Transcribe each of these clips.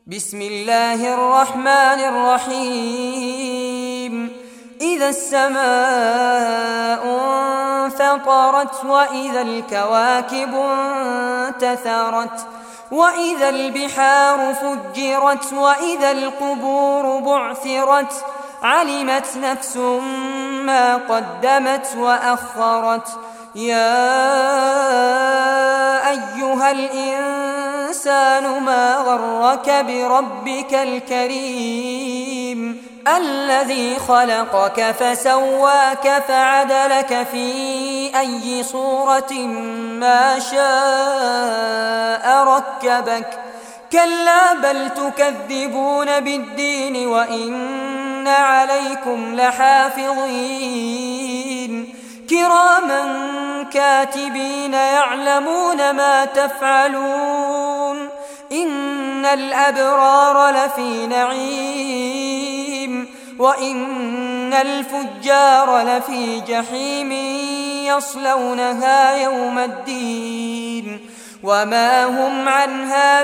بسم الله الرحمن الرحيم. إذا السماء انفطرت وإذا الكواكب انتثرت وإذا البحار فجرت وإذا القبور بعثرت علمت نفس ما قدمت وأخرت. يا أيها الإنسان ما غرك بربك الكريم الذي خلقك فسواك فعدلك في أي صورة ما شاء ركبك. كلا بل تكذبون بالدين وإن عليكم لحافظين كراما كاتبين يعلمون ما تفعلون. إن الأبرار لفي نعيم وإن الفجار لفي جحيم يصلونها يوم الدين وما هم عنها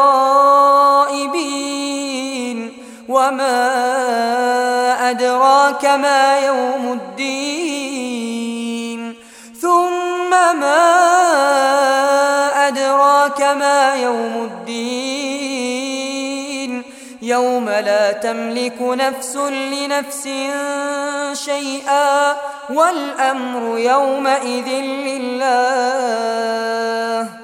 بغائبين. وما أدراك ما يوم الدين ثم ما أدراك ما يوم الدين يوم لا تملك نفس لنفس شيئا والأمر يومئذ لله.